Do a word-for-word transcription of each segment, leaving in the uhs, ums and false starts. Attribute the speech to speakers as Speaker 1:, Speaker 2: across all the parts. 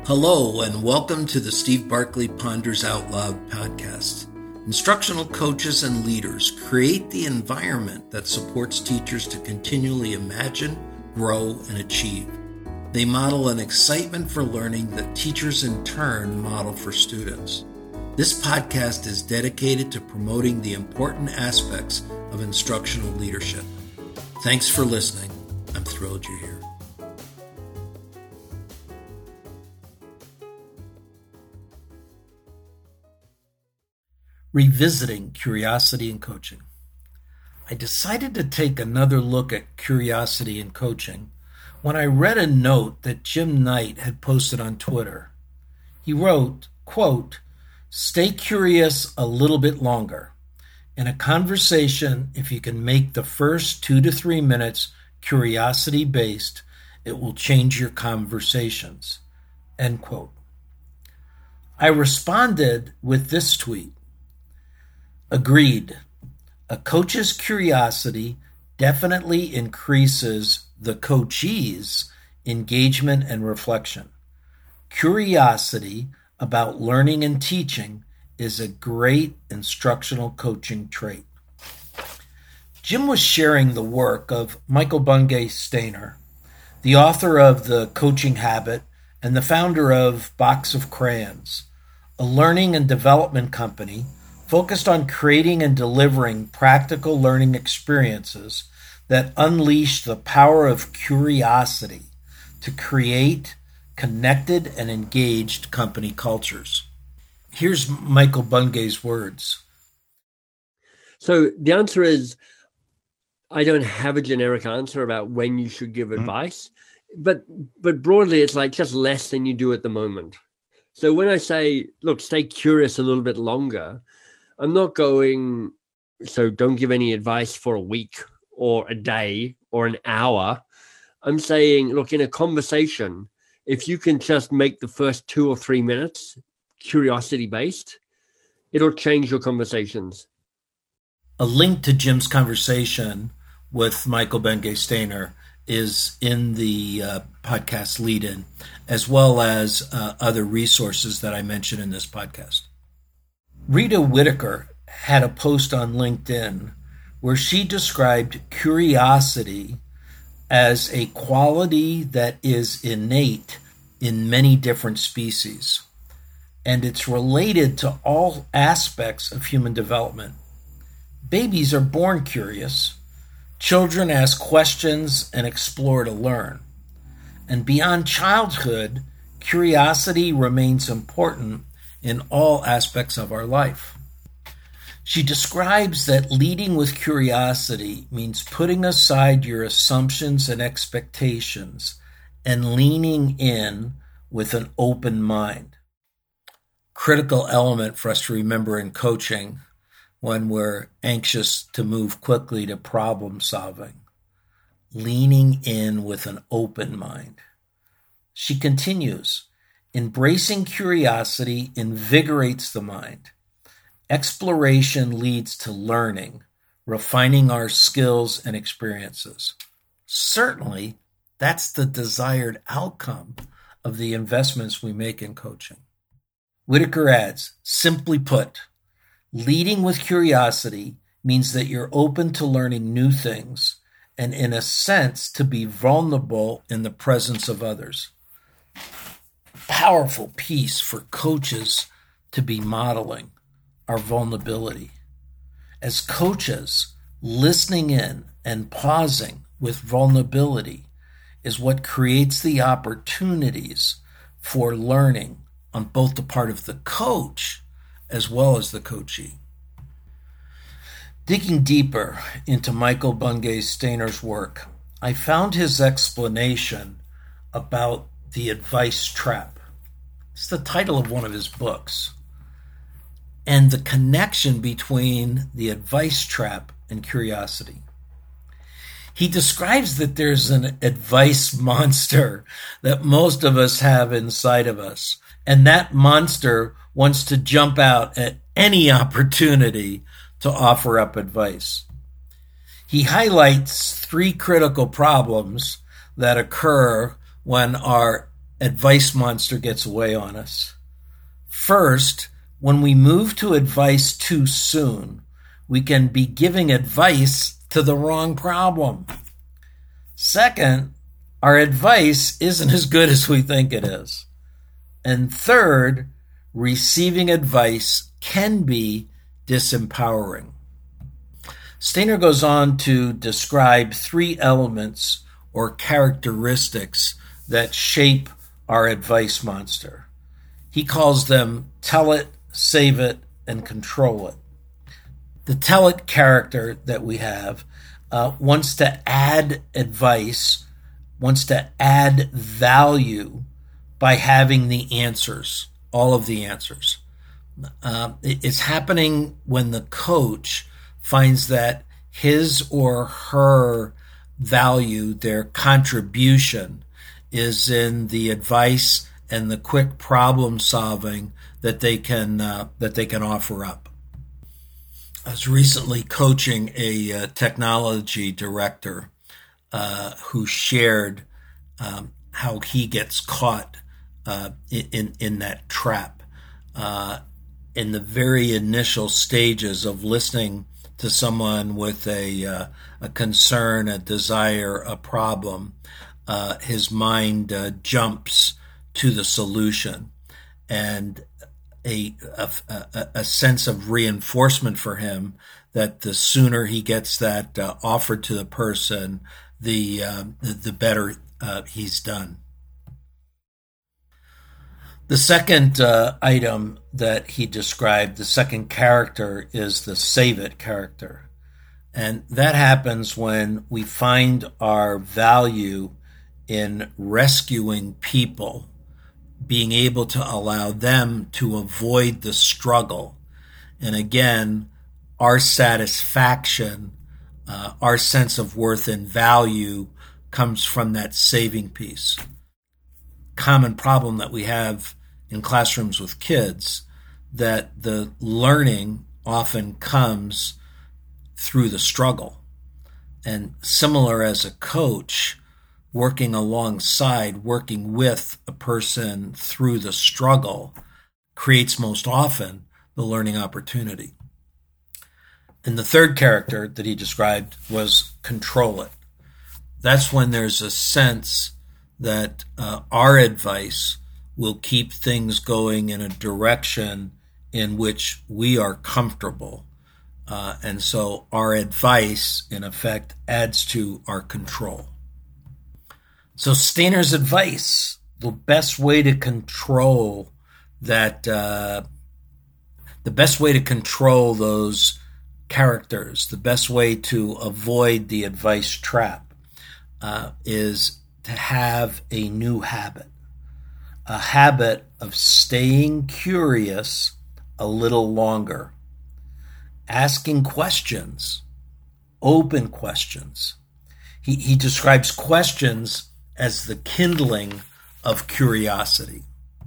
Speaker 1: Hello, and welcome to the Steve Barkley Ponders Out Loud podcast. Instructional coaches and leaders create the environment that supports teachers to continually imagine, grow, and achieve. They model an excitement for learning that teachers in turn model for students. This podcast is dedicated to promoting the important aspects of instructional leadership. Thanks for listening. I'm thrilled you're here. Revisiting curiosity in coaching. I decided to take another look at curiosity in coaching when I read a note that Jim Knight had posted on Twitter. He wrote, quote, "Stay curious a little bit longer. In a conversation, if you can make the first two to three minutes curiosity-based, it will change your conversations." End quote. I responded with this tweet. Agreed. A coach's curiosity definitely increases the coachee's engagement and reflection. Curiosity about learning and teaching is a great instructional coaching trait. Jim was sharing the work of Michael Bungay Stanier, the author of The Coaching Habit and the founder of Box of Crayons, a learning and development company focused on creating and delivering practical learning experiences that unleash the power of curiosity to create connected and engaged company cultures. Here's Michael Bungay's words.
Speaker 2: So the answer is, I don't have a generic answer about when you should give advice, mm-hmm. but but broadly, it's like just less than you do at the moment. So when I say, look, stay curious a little bit longer, I'm not going, so don't give any advice for a week or a day or an hour. I'm saying, look, in a conversation, if you can just make the first two or three minutes curiosity-based, it'll change your conversations.
Speaker 1: A link to Jim's conversation with Michael Bungay Stanier is in the uh, podcast lead-in, as well as uh, other resources that I mentioned in this podcast. Rita Whitaker had a post on LinkedIn where she described curiosity as a quality that is innate in many different species, and it's related to all aspects of human development. Babies are born curious. Children ask questions and explore to learn. And beyond childhood, curiosity remains important in all aspects of our life. She describes that leading with curiosity means putting aside your assumptions and expectations and leaning in with an open mind. Critical element for us to remember in coaching when we're anxious to move quickly to problem solving. Leaning in with an open mind. She continues, embracing curiosity invigorates the mind. Exploration leads to learning, refining our skills and experiences. Certainly, that's the desired outcome of the investments we make in coaching. Whitaker adds, simply put, leading with curiosity means that you're open to learning new things and, in a sense, to be vulnerable in the presence of others. Powerful piece for coaches to be modeling our vulnerability. As coaches, listening in and pausing with vulnerability is what creates the opportunities for learning on both the part of the coach as well as the coachee. Digging deeper into Michael Bungay Stanier's work, I found his explanation about the advice trap. It's the title of one of his books. And the connection between the advice trap and curiosity. He describes that there's an advice monster that most of us have inside of us. And that monster wants to jump out at any opportunity to offer up advice. He highlights three critical problems that occur when our advice monster gets away on us. First, when we move to advice too soon, we can be giving advice to the wrong problem. Second, our advice isn't as good as we think it is. And third, receiving advice can be disempowering. Stainer goes on to describe three elements or characteristics that shape our advice monster. He calls them tell it, save it, and control it. The tell it character that we have uh, wants to add advice, wants to add value by having the answers, all of the answers. Uh, it's happening when the coach finds that his or her value, their contribution, is in the advice and the quick problem solving that they can uh, that they can offer up. I was recently coaching a uh, technology director uh, who shared um, how he gets caught uh, in in that trap uh, in the very initial stages of listening to someone with a uh, a concern, a desire, a problem. Uh, his mind uh, jumps to the solution, and a, a a sense of reinforcement for him that the sooner he gets that uh, offered to the person, the uh, the, the better uh, he's done. The second uh, item that he described, the second character, is the save it character. And that happens when we find our value in rescuing people, being able to allow them to avoid the struggle. And again, our satisfaction, uh, our sense of worth and value comes from that saving piece. Common problem that we have in classrooms with kids, that the learning often comes through the struggle. And similar as a coach, working alongside, working with a person through the struggle creates most often the learning opportunity. And the third character that he described was control it. That's when there's a sense that uh, our advice will keep things going in a direction in which we are comfortable. Uh, and so our advice, in effect, adds to our control. So Stainer's advice, the best way to control that, uh, the best way to control those characters, the best way to avoid the advice trap uh, is to have a new habit, a habit of staying curious a little longer, asking questions, open questions. He, he describes questions as the kindling of curiosity.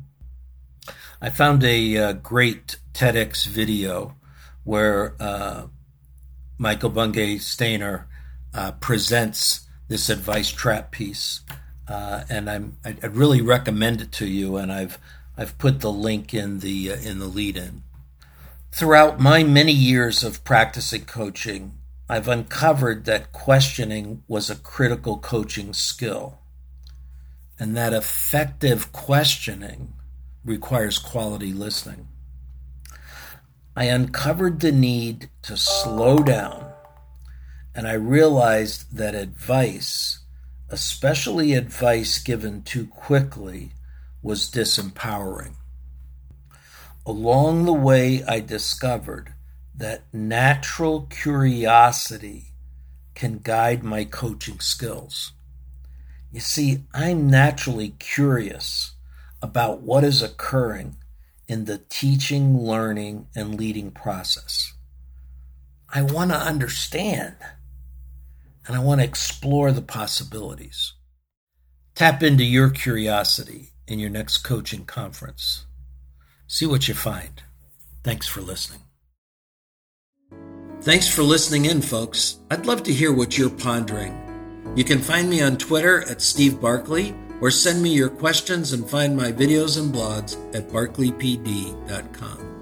Speaker 1: I found a uh, great TEDx video where uh, Michael Bungay Stainer uh, presents this advice trap piece, uh, and I'm I'd really recommend it to you. And I've I've put the link in the uh, in the lead-in. Throughout my many years of practicing coaching, I've uncovered that questioning was a critical coaching skill, and that effective questioning requires quality listening. I uncovered the need to slow down, and I realized that advice, especially advice given too quickly, was disempowering. Along the way, I discovered that natural curiosity can guide my coaching skills. You see, I'm naturally curious about what is occurring in the teaching, learning, and leading process. I want to understand, and I want to explore the possibilities. Tap into your curiosity in your next coaching conference. See what you find. Thanks for listening. Thanks for listening in, folks. I'd love to hear what you're pondering. You can find me on Twitter at Steve Barkley or send me your questions and find my videos and blogs at barclay p d dot com.